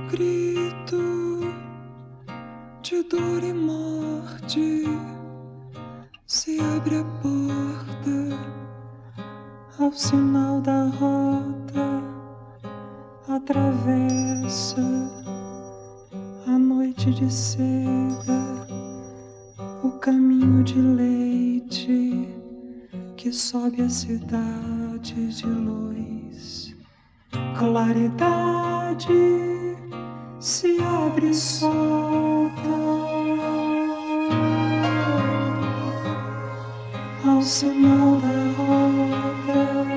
grito de dor e morte, se abre a porta ao sinal da rota, atravessa a noite de seda, o caminho de leite que sobe a cidade de luz. Claridade se abre e solta ao sinal da roda,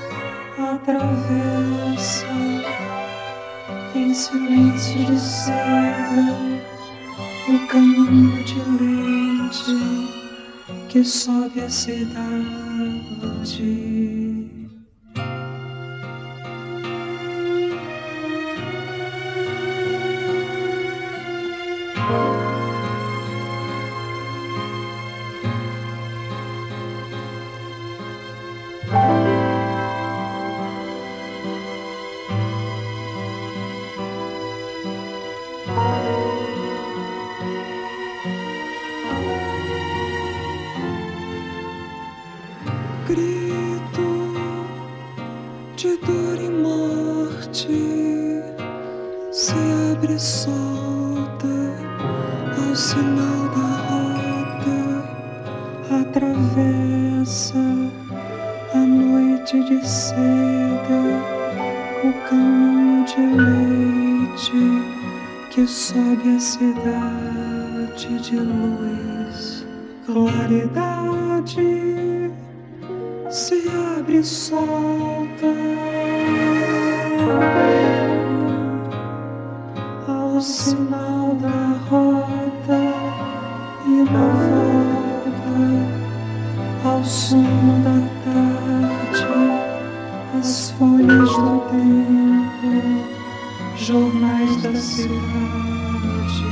atravessa em silêncio de seda o caminho de leite que sobe a cidade. Grito de dor e morte, se abre e solta ao sinal da roda, atravessa a noite de seda, o caminho de leite que sobe a cidade de luz. Claridade se abre e solta ao sinal da roda e da volta, ao som da tarde, as folhas do tempo, jornais da cidade.